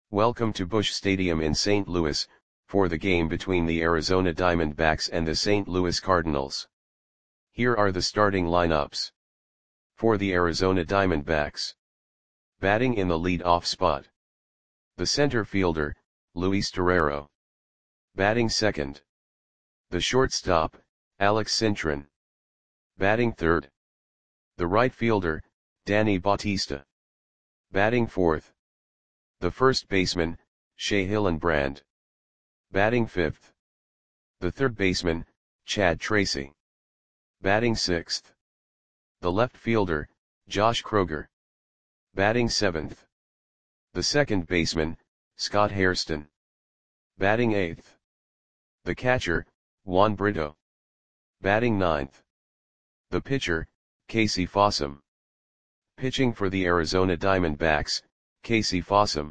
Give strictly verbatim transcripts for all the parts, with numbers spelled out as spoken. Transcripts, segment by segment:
Welcome to Busch Stadium in Saint Louis, for the game between the Arizona Diamondbacks and the Saint Louis Cardinals. Here are the starting lineups. For the Arizona Diamondbacks. Batting in the lead-off spot. The center fielder, Luis Torrero. Batting second. The shortstop, Alex Cintron. Batting third. The right fielder, Danny Bautista. Batting fourth. The first baseman, Shea Hillenbrand. Batting fifth. The third baseman, Chad Tracy. Batting sixth. The left fielder, Josh Kroger. Batting seventh. The second baseman, Scott Hairston. Batting eighth. The catcher, Juan Brito. Batting ninth. The pitcher, Casey Fossum. Pitching for the Arizona Diamondbacks, Casey Fossum.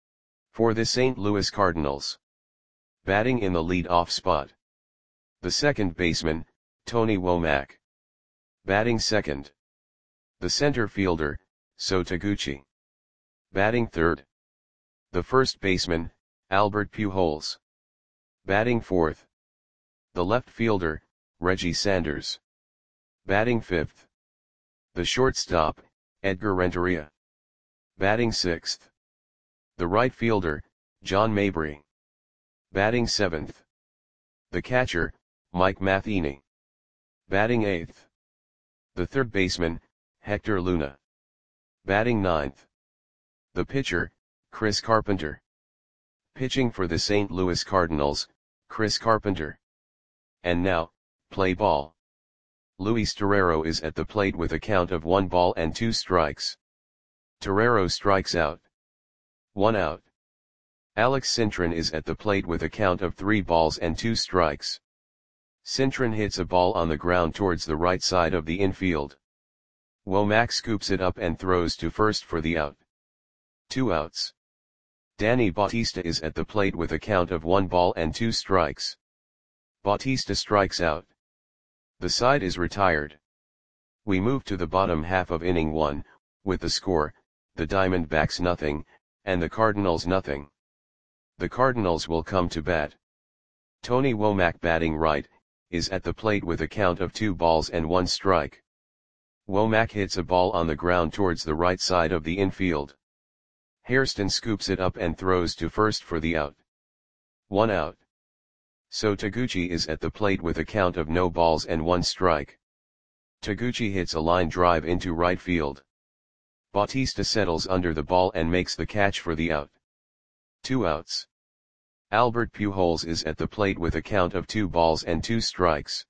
For the Saint Louis Cardinals. Batting in the lead-off spot. The second baseman, Tony Womack. Batting second. The center fielder, So Taguchi. Batting third. The first baseman, Albert Pujols. Batting fourth. The left fielder, Reggie Sanders. Batting fifth. The shortstop, Edgar Renteria. Batting sixth. The right fielder, John Mabry. Batting seventh. The catcher, Mike Matheny. Batting eighth. The third baseman, Hector Luna. Batting ninth. The pitcher, Chris Carpenter. Pitching for the Saint Louis Cardinals, Chris Carpenter. And now, play ball. Luis Torrero is at the plate with a count of one ball and two strikes. Torrero strikes out. One out. Alex Cintron is at the plate with a count of three balls and two strikes. Cintron hits a ball on the ground towards the right side of the infield. Womack scoops it up and throws to first for the out. Two outs. Danny Bautista is at the plate with a count of one ball and two strikes. Bautista strikes out. The side is retired. We move to the bottom half of inning one, with the score, the Diamondbacks nothing, and the Cardinals nothing. The Cardinals will come to bat. Tony Womack batting right, is at the plate with a count of two balls and one strike. Womack hits a ball on the ground towards the right side of the infield. Hairston scoops it up and throws to first for the out. One out. So Taguchi is at the plate with a count of no balls and one strike. Taguchi hits a line drive into right field. Bautista settles under the ball and makes the catch for the out. Two outs. Albert Pujols is at the plate with a count of two balls and two strikes.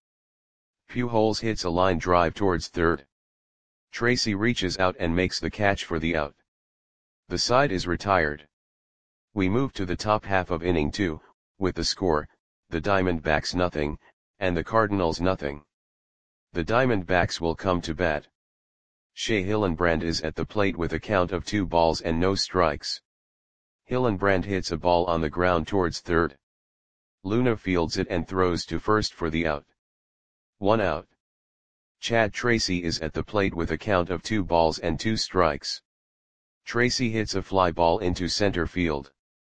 Pujols hits a line drive towards third. Tracy reaches out and makes the catch for the out. The side is retired. We move to the top half of inning two, with the score, the Diamondbacks nothing, and the Cardinals nothing. The Diamondbacks will come to bat. Shea Hillenbrand is at the plate with a count of two balls and no strikes. Hillenbrand hits a ball on the ground towards third. Luna fields it and throws to first for the out. One out. Chad Tracy is at the plate with a count of two balls and two strikes. Tracy hits a fly ball into center field.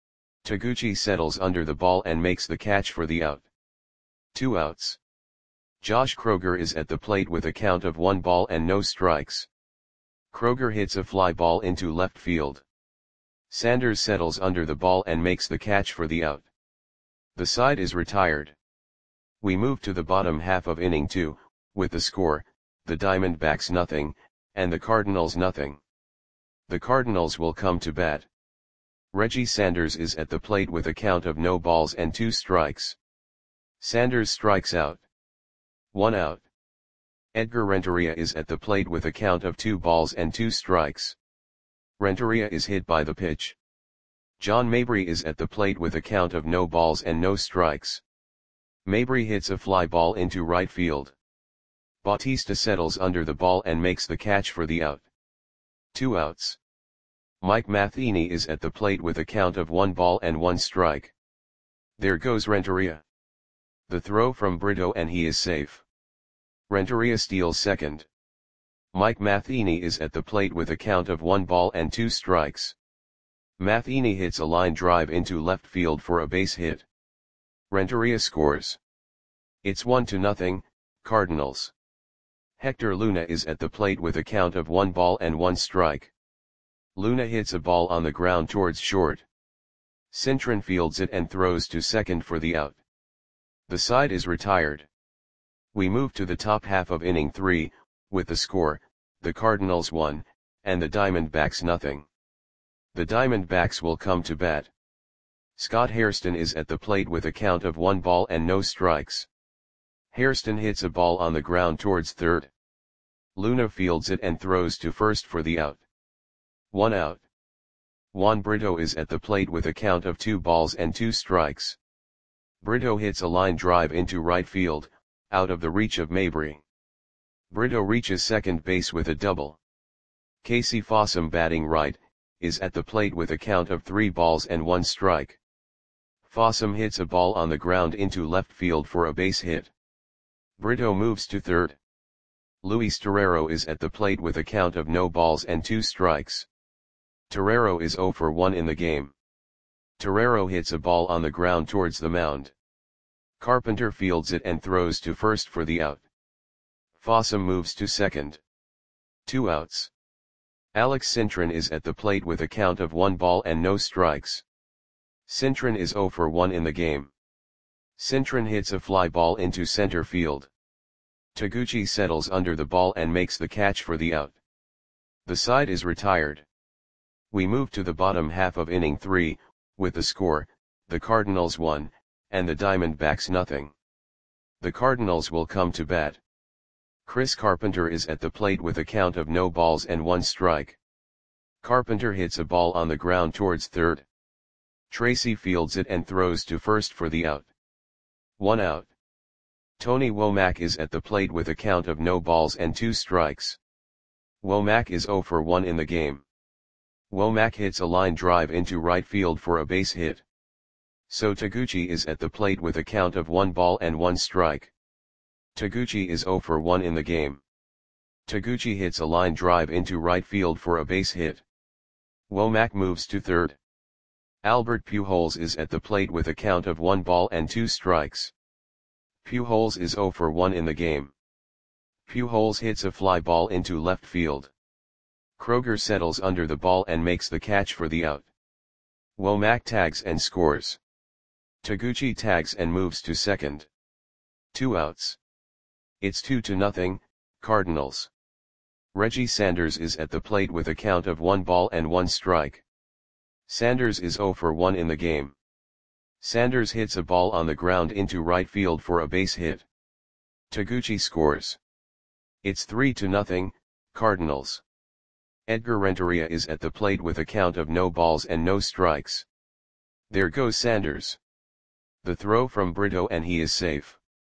Taguchi settles under the ball and makes the catch for the out. Two outs. Josh Kroger is at the plate with a count of one ball and no strikes. Kroger hits a fly ball into left field. Sanders settles under the ball and makes the catch for the out. The side is retired. We move to the bottom half of inning two, with the score, the Diamondbacks nothing, and the Cardinals nothing. The Cardinals will come to bat. Reggie Sanders is at the plate with a count of no balls and two strikes. Sanders strikes out. One out. Edgar Renteria is at the plate with a count of two balls and two strikes. Renteria is hit by the pitch. John Mabry is at the plate with a count of no balls and no strikes. Mabry hits a fly ball into right field. Bautista settles under the ball and makes the catch for the out. Two outs. Mike Matheny is at the plate with a count of one ball and one strike. There goes Renteria. The throw from Brito and he is safe. Renteria steals second. Mike Matheny is at the plate with a count of one ball and two strikes. Matheny hits a line drive into left field for a base hit. Renteria scores. It's one to nothing, Cardinals. Hector Luna is at the plate with a count of one ball and one strike. Luna hits a ball on the ground towards short. Cintron fields it and throws to second for the out. The side is retired. We move to the top half of inning three, with the score, the Cardinals one, and the Diamondbacks nothing. The Diamondbacks will come to bat. Scott Hairston is at the plate with a count of one ball and no strikes. Hairston hits a ball on the ground towards third. Luna fields it and throws to first for the out. One out. Juan Brito is at the plate with a count of two balls and two strikes. Brito hits a line drive into right field, out of the reach of Mabry. Brito reaches second base with a double. Casey Fossum, batting right, is at the plate with a count of three balls and one strike. Fossum hits a ball on the ground into left field for a base hit. Brito moves to third. Luis Torrero is at the plate with a count of no balls and two strikes. Torrero is oh for one in the game. Torrero hits a ball on the ground towards the mound. Carpenter fields it and throws to first for the out. Fossum moves to second. Two outs. Alex Cintron is at the plate with a count of one ball and no strikes. Cintron is oh for one in the game. Cintron hits a fly ball into center field. Taguchi settles under the ball and makes the catch for the out. The side is retired. We move to the bottom half of inning three, with the score, the Cardinals one, and the Diamondbacks nothing. The Cardinals will come to bat. Chris Carpenter is at the plate with a count of no balls and one strike. Carpenter hits a ball on the ground towards third. Tracy fields it and throws to first for the out. One out. Tony Womack is at the plate with a count of no balls and two strikes. Womack is oh for one in the game. Womack hits a line drive into right field for a base hit. So Taguchi is at the plate with a count of one ball and one strike. Taguchi is oh for one in the game. Taguchi hits a line drive into right field for a base hit. Womack moves to third. Albert Pujols is at the plate with a count of one ball and two strikes. Pujols is oh for one in the game. Pujols hits a fly ball into left field. Kroger settles under the ball and makes the catch for the out. Womack tags and scores. Taguchi tags and moves to second. Two outs. It's two to nothing, Cardinals. Reggie Sanders is at the plate with a count of one ball and one strike. Sanders is oh for one in the game. Sanders hits a ball on the ground into right field for a base hit. Taguchi scores. It's three to nothing, Cardinals. Edgar Renteria is at the plate with a count of no balls and no strikes. There goes Sanders. The throw from Brito and he is safe.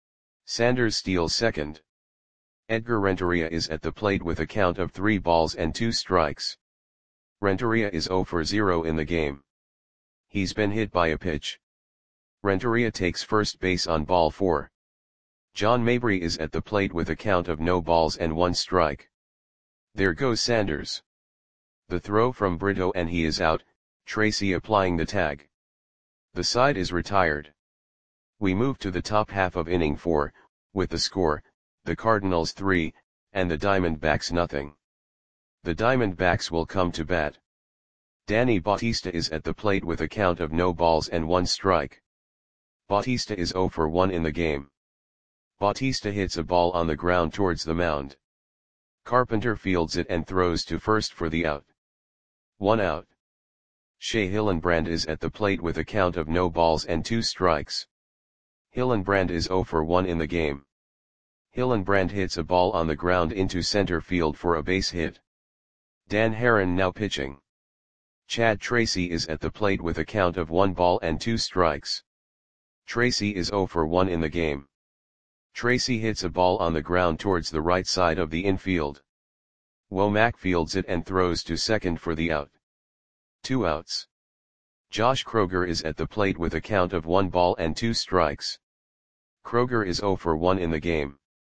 Sanders steals second. Edgar Renteria is at the plate with a count of three balls and two strikes. Renteria is oh for zero in the game. He's been hit by a pitch. Renteria takes first base on ball four. John Mabry is at the plate with a count of no balls and one strike. There goes Sanders. The throw from Brito and he is out, Tracy applying the tag. The side is retired. We move to the top half of inning four, with the score, the Cardinals three, and the Diamondbacks nothing. The Diamondbacks will come to bat. Danny Bautista is at the plate with a count of no balls and one strike. Bautista is oh for one in the game. Bautista hits a ball on the ground towards the mound. Carpenter fields it and throws to first for the out. One out. Shea Hillenbrand is at the plate with a count of no balls and two strikes. Hillenbrand is oh for one in the game. Hillenbrand hits a ball on the ground into center field for a base hit. Dan Herron now pitching. Chad Tracy is at the plate with a count of one ball and two strikes. Tracy is oh for one in the game. Tracy hits a ball on the ground towards the right side of the infield. Womack fields it and throws to second for the out. Two outs. Josh Kroger is at the plate with a count of one ball and two strikes. Kroger is oh for one in the game.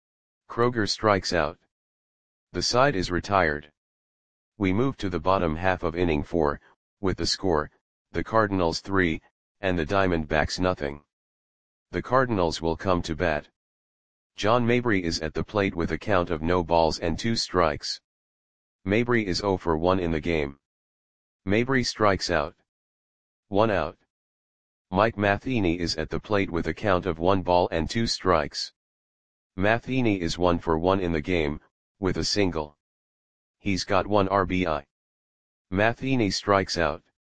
Kroger strikes out. The side is retired. We move to the bottom half of inning four, with the score, the Cardinals three, and the Diamondbacks nothing. The Cardinals will come to bat. John Mabry is at the plate with a count of no balls and two strikes. Mabry is zero for one in the game. Mabry strikes out. One out. Mike Matheny is at the plate with a count of one ball and two strikes. Matheny is one for one in the game, with a single. He's got one R B I. Matheny strikes out.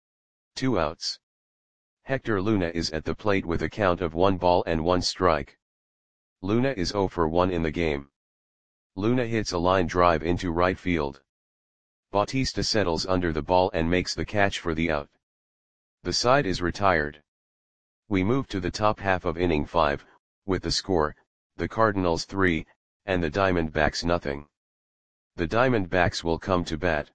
Two outs. Hector Luna is at the plate with a count of one ball and one strike. Luna is zero for one in the game. Luna hits a line drive into right field. Bautista settles under the ball and makes the catch for the out. The side is retired. We move to the top half of inning five, with the score, the Cardinals three, and the Diamondbacks nothing. The Diamondbacks will come to bat.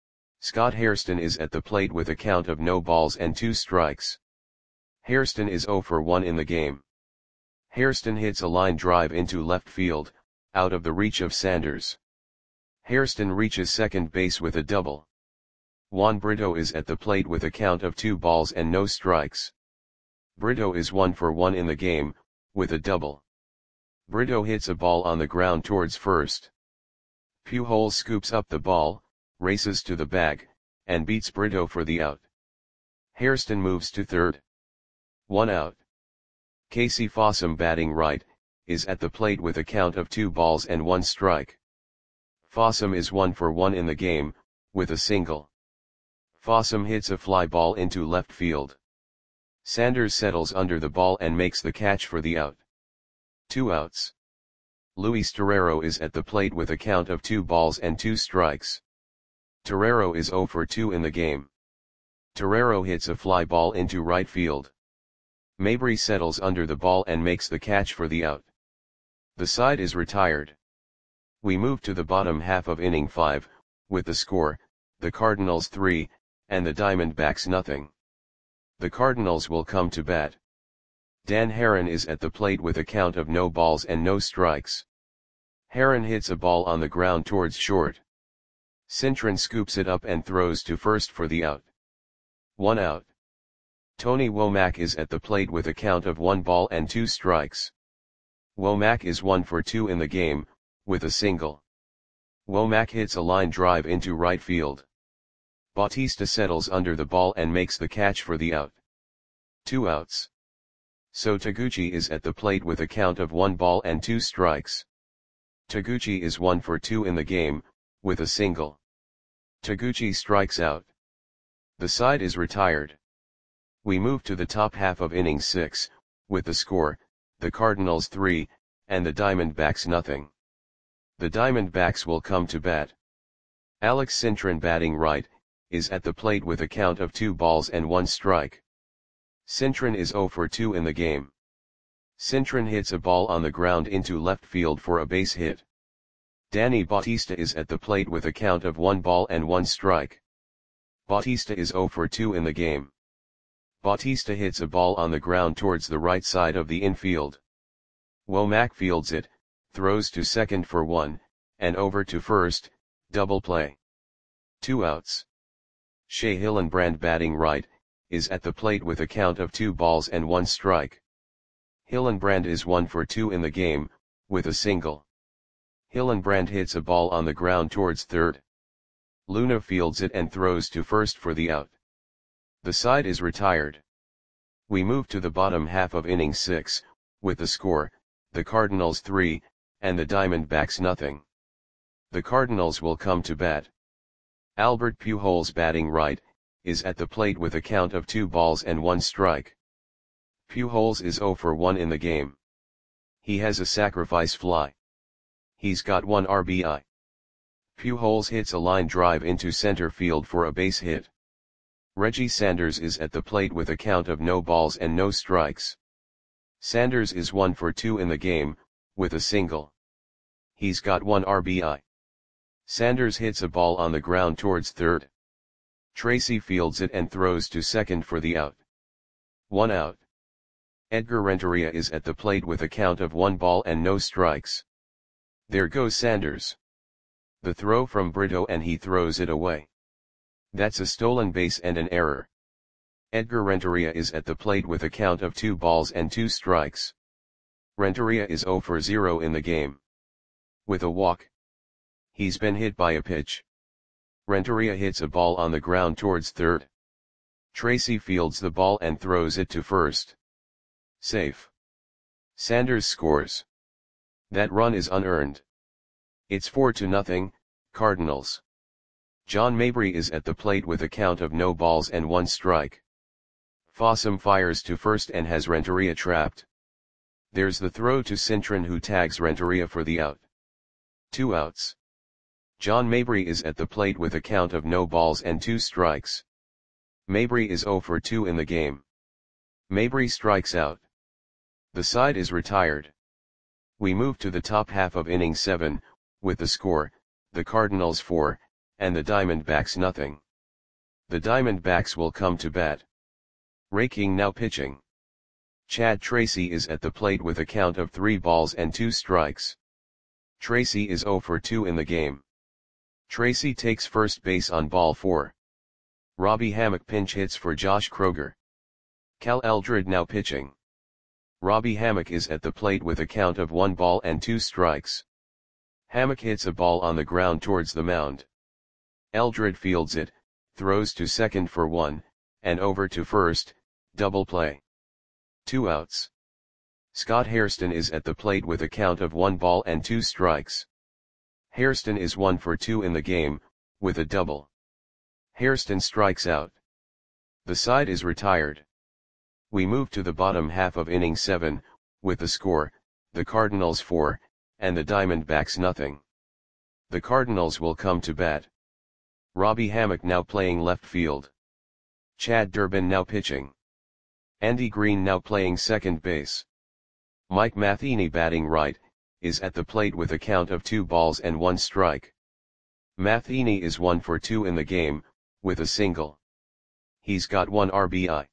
Scott Hairston is at the plate with a count of no balls and two strikes. Hairston is zero for one in the game. Hairston hits a line drive into left field, out of the reach of Sanders. Hairston reaches second base with a double. Juan Brito is at the plate with a count of two balls and no strikes. Brito is one for one in the game, with a double. Brito hits a ball on the ground towards first. Pujols scoops up the ball, races to the bag, and beats Brito for the out. Hairston moves to third. One out. Casey Fossum, batting right, is at the plate with a count of two balls and one strike. Fossum is one for one in the game, with a single. Fossum hits a fly ball into left field. Sanders settles under the ball and makes the catch for the out. Two outs. Luis Torrero is at the plate with a count of two balls and two strikes. Torrero is zero for two in the game. Torrero hits a fly ball into right field. Mabry settles under the ball and makes the catch for the out. The side is retired. We move to the bottom half of inning five, with the score, the Cardinals three, and the Diamondbacks nothing. The Cardinals will come to bat. Dan Haren is at the plate with a count of no balls and no strikes. Haren hits a ball on the ground towards short. Cintron scoops it up and throws to first for the out. One out. Tony Womack is at the plate with a count of one ball and two strikes. Womack is one for two in the game, with a single. Womack hits a line drive into right field. Bautista settles under the ball and makes the catch for the out. Two outs. So Taguchi is at the plate with a count of one ball and two strikes. Taguchi is one for two in the game, with a single. Taguchi strikes out. The side is retired. We move to the top half of inning six, with the score, the Cardinals three, and the Diamondbacks nothing. The Diamondbacks will come to bat. Alex Cintron, batting right, is at the plate with a count of two balls and one strike. Cintron is zero for two in the game. Cintron hits a ball on the ground into left field for a base hit. Danny Bautista is at the plate with a count of one ball and one strike. Bautista is zero for two in the game. Bautista hits a ball on the ground towards the right side of the infield. Womack fields it, throws to second for one, and over to first, double play. Two outs. Shea Hillenbrand, batting right, is at the plate with a count of two balls and one strike. Hillenbrand is one for two in the game, with a single. Hillenbrand hits a ball on the ground towards third. Luna fields it and throws to first for the out. The side is retired. We move to the bottom half of inning six, with the score, the Cardinals three, and the Diamondbacks nothing. The Cardinals will come to bat. Albert Pujols, batting right, is at the plate with a count of two balls and one strike. Pujols is zero for one in the game. He has a sacrifice fly. He's got one R B I. Pujols hits a line drive into center field for a base hit. Reggie Sanders is at the plate with a count of no balls and no strikes. Sanders is one for two in the game, with a single. He's got one R B I. Sanders hits a ball on the ground towards third. Tracy fields it and throws to second for the out. One out. Edgar Renteria is at the plate with a count of one ball and no strikes. There goes Sanders. The throw from Brito and he throws it away. That's a stolen base and an error. Edgar Renteria is at the plate with a count of two balls and two strikes. Renteria is zero for zero in the game. With a walk. He's been hit by a pitch. Renteria hits a ball on the ground towards third. Tracy fields the ball and throws it to first. Safe. Sanders scores. That run is unearned. It's four to nothing, Cardinals. John Mabry is at the plate with a count of no balls and one strike. Fossum fires to first and has Renteria trapped. There's the throw to Cintron, who tags Renteria for the out. Two outs. John Mabry is at the plate with a count of no balls and two strikes. Mabry is zero for two in the game. Mabry strikes out. The side is retired. We move to the top half of inning seven, with the score, the Cardinals four, and the Diamondbacks nothing. The Diamondbacks will come to bat. Ray King now pitching. Chad Tracy is at the plate with a count of three balls and two strikes. Tracy is zero for two in the game. Tracy takes first base on ball four. Robbie Hammock pinch hits for Josh Kroger. Cal Eldred now pitching. Robbie Hammock is at the plate with a count of one ball and two strikes. Hammock hits a ball on the ground towards the mound. Eldred fields it, throws to second for one, and over to first, double play. Two outs. Scott Hairston is at the plate with a count of one ball and two strikes. Hairston is one for two in the game, with a double. Hairston strikes out. The side is retired. We move to the bottom half of inning seven, with the score, the Cardinals four, and the Diamondbacks nothing. The Cardinals will come to bat. Robbie Hammock now playing left field. Chad Durbin now pitching. Andy Green now playing second base. Mike Matheny batting right, is at the plate with a count of two balls and one strike. Matheny is one for two in the game, with a single. He's got one R B I.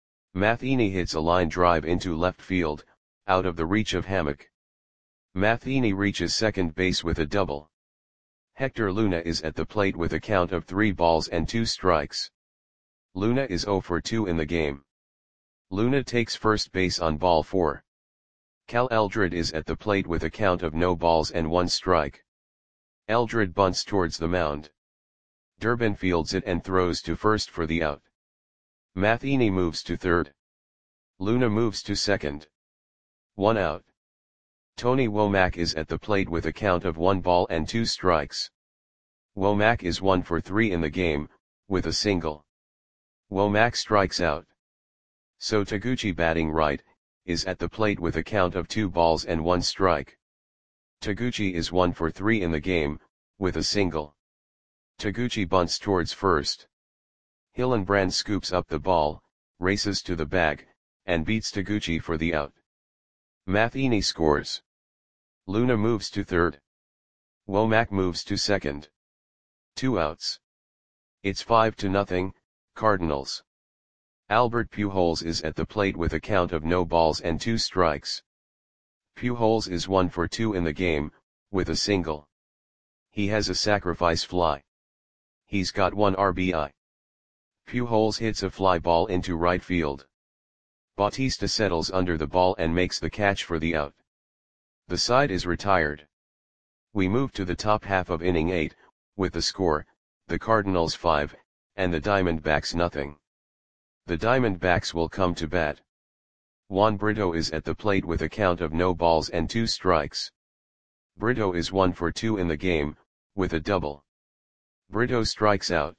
Matheny hits a line drive into left field, out of the reach of Hammock. Matheny reaches second base with a double. Hector Luna is at the plate with a count of three balls and two strikes. Luna is zero for two in the game. Luna takes first base on ball four. Cal Eldred is at the plate with a count of no balls and one strike. Eldred bunts towards the mound. Durbin fields it and throws to first for the out. Matheny moves to third. Luna moves to second. One out. Tony Womack is at the plate with a count of one ball and two strikes. Womack is one for three in the game, with a single. Womack strikes out. So Taguchi batting right, is at the plate with a count of two balls and one strike. Taguchi is one for three in the game, with a single. Taguchi bunts towards first. Hillenbrand scoops up the ball, races to the bag, and beats Taguchi for the out. Matheny scores. Luna moves to third. Womack moves to second. Two outs. It's five to nothing, Cardinals. Albert Pujols is at the plate with a count of no balls and two strikes. Pujols is one for two in the game, with a single. He has a sacrifice fly. He's got one R B I. Pujols hits a fly ball into right field. Bautista settles under the ball and makes the catch for the out. The side is retired. We move to the top half of inning eight, with the score, the Cardinals five, and the Diamondbacks nothing. The Diamondbacks will come to bat. Juan Brito is at the plate with a count of no balls and two strikes. Brito is one for two in the game, with a double. Brito strikes out.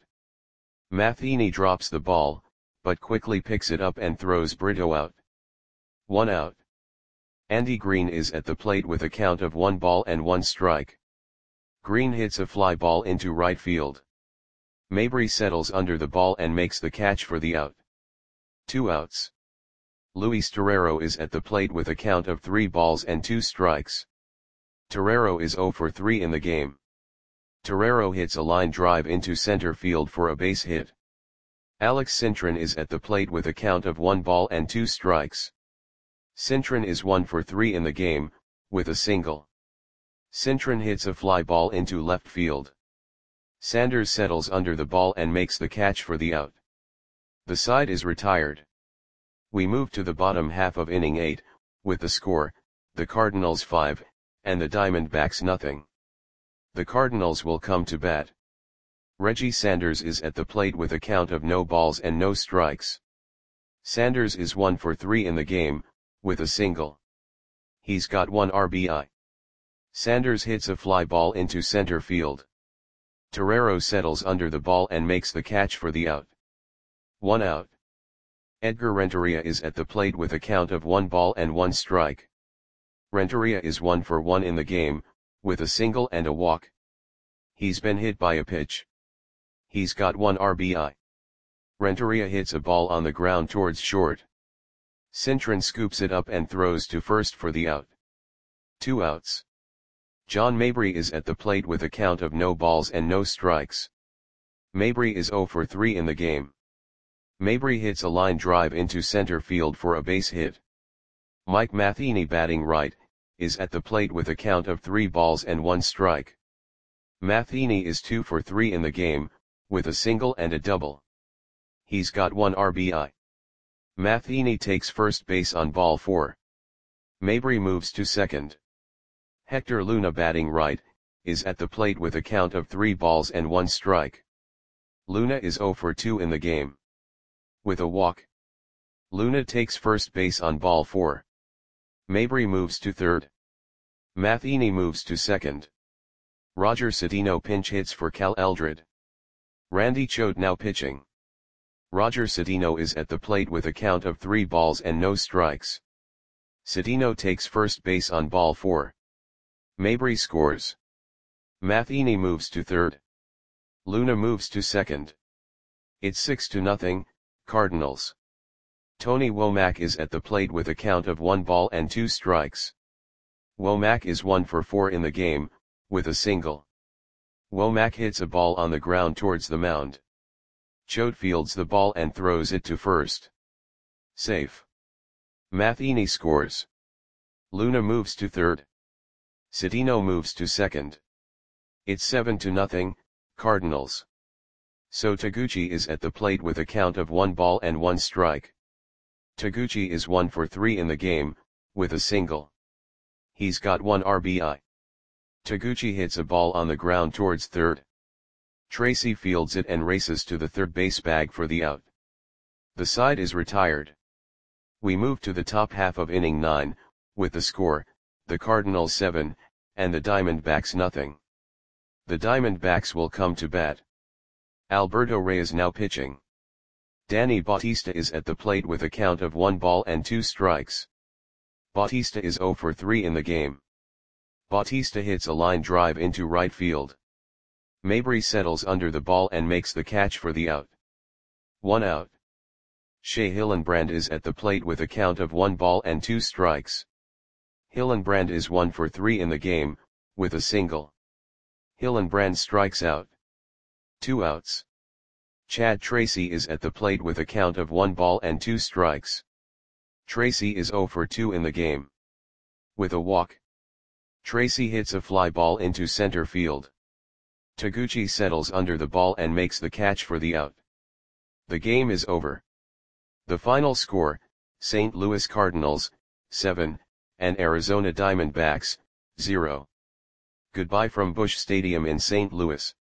Matheny drops the ball, but quickly picks it up and throws Brito out. One out. Andy Green is at the plate with a count of one ball and one strike. Green hits a fly ball into right field. Mabry settles under the ball and makes the catch for the out. Two outs. Luis Torrero is at the plate with a count of three balls and two strikes. Torrero is zero for three in the game. Torrero hits a line drive into center field for a base hit. Alex Cintron is at the plate with a count of one ball and two strikes. Cintron is one for three in the game, with a single. Cintron hits a fly ball into left field. Sanders settles under the ball and makes the catch for the out. The side is retired. We move to the bottom half of inning eight, with the score, the Cardinals five, and the Diamondbacks nothing. The Cardinals will come to bat. Reggie Sanders is at the plate with a count of no balls and no strikes. Sanders is one for three in the game, with a single. He's got one R B I. Sanders hits a fly ball into center field. Torrero settles under the ball and makes the catch for the out. One out. Edgar Renteria is at the plate with a count of one ball and one strike. Renteria is one for one in the game, with a single and a walk. He's been hit by a pitch. He's got one R B I. Renteria hits a ball on the ground towards short. Cintron scoops it up and throws to first for the out. Two outs. John Mabry is at the plate with a count of no balls and no strikes. Mabry is zero for three in the game. Mabry hits a line drive into center field for a base hit. Mike Matheny, batting right, is at the plate with a count of three balls and one strike. Matheny is two for three in the game, with a single and a double. He's got one R B I. Matheny takes first base on ball four. Mabry moves to second. Hector Luna, batting right, is at the plate with a count of three balls and one strike. Luna is zero for two in the game. With a walk. Luna takes first base on ball four. Mabry moves to third. Matheny moves to second. Roger Cedeno pinch hits for Cal Eldred. Randy Choate now pitching. Roger Cedeno is at the plate with a count of three balls and no strikes. Cedeno takes first base on ball four. Mabry scores. Matheny moves to third. Luna moves to second. It's six to nothing, Cardinals. Tony Womack is at the plate with a count of one ball and two strikes. Womack is one for four in the game, with a single. Womack hits a ball on the ground towards the mound. Choate fields the ball and throws it to first. Safe. Matheny scores. Luna moves to third. Cedeno moves to second. It's seven to nothing, Cardinals. So Taguchi is at the plate with a count of one ball and one strike. Taguchi is one for three in the game, with a single. He's got one R B I. Taguchi hits a ball on the ground towards third. Tracy fields it and races to the third base bag for the out. The side is retired. We move to the top half of inning nine, with the score, the Cardinals seven, and the Diamondbacks nothing. The Diamondbacks will come to bat. Alberto Reyes now pitching. Danny Bautista is at the plate with a count of one ball and two strikes. Bautista is zero for three in the game. Bautista hits a line drive into right field. Mabry settles under the ball and makes the catch for the out. One out. Shea Hillenbrand is at the plate with a count of one ball and two strikes. Hillenbrand is one for three in the game, with a single. Hillenbrand strikes out. Two outs. Chad Tracy is at the plate with a count of one ball and two strikes. Tracy is zero for two in the game. With a walk. Tracy hits a fly ball into center field. Taguchi settles under the ball and makes the catch for the out. The game is over. The final score, Saint Louis Cardinals, seven, and Arizona Diamondbacks, zero. Goodbye from Busch Stadium in Saint Louis.